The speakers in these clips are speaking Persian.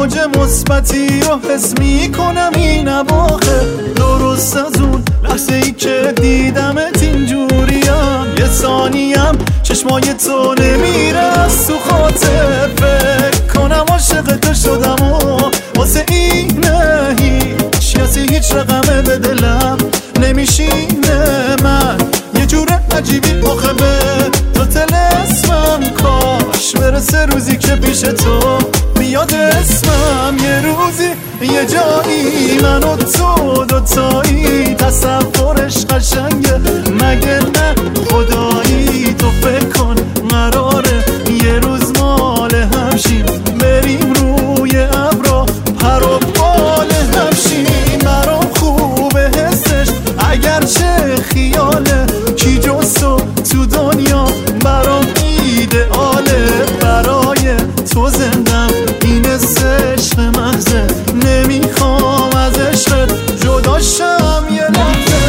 موج مثبتی رو حس میکنم این اواخر. درست از اون لحظه ای که دیدمت اینجوریم، یه ثانیم چشمای تو نمیره از تو خاطر. فکر کنم عاشق تو شدم و واسه اینه هیچ کسی هیچ رقمه به دلم نمیشینه. من یه جور عجیبی آخه به تو طلسمم، کاش برسه روزی که پیش تو بیاد اسمم. یه روزی یه جایی من و تو دوتایی، تصورش قشنگه مگه نه خدایی. تو فکر کن قراره یه روز مال همشیم، بریم روی ابرا پر و بال همشیم. برام خوبه حسش اگرچه خیاله، کی جز تو دنیا برام ایدئاله. برای تو زندم این عشق محضه، نمیخوام از عشقت جداشم یه لحظه.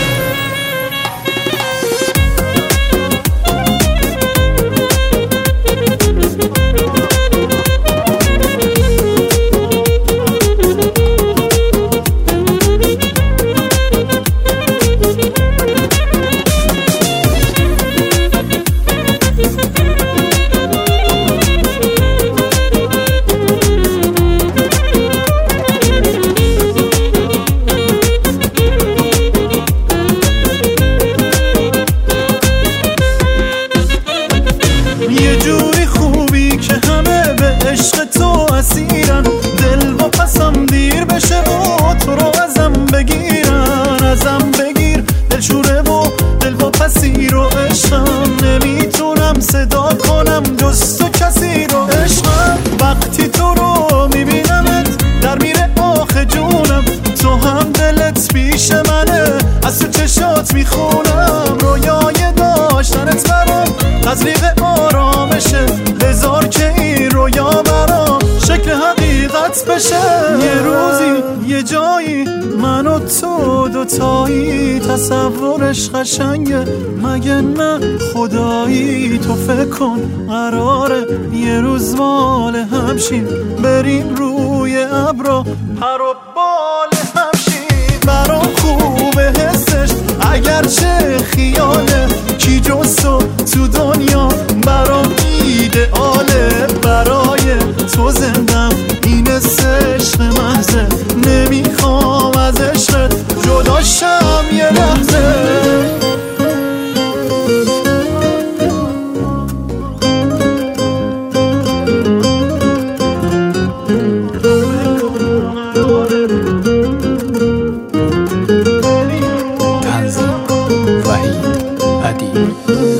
یه جوری خوبی که همه به عشق تو اسیرن، دل و پسم دیر بشه و تو رو ازم بگیرن. ازم بگیر دل شوره و دل و پسی رو عشقم، نمیتونم صدا کنم جز تو کسی رو عشقم. وقتی تو رو میبینمت در میره آخه جونم، تو هم دلت پیش منه از تو چشات میخونم. رویای داشتنت برام تزریق آرامشه، بذار که این رویا برام شکل حقیقت بشه. یه روزی یه جایی من و تو دوتایی، تصورش قشنگه مگه نه خدایی. تو فکر کن قراره یه روز مال همشیم، بریم روی ابرا پر و بال همشیم. برام خوبه حسش اگرچه خیاله، کی جز تو دنیا برام ایدئاله. برای تو زندم این عشق محضه، نمیخوام از عشقت جداشم یه لحظه. تنظیم وحید عدی.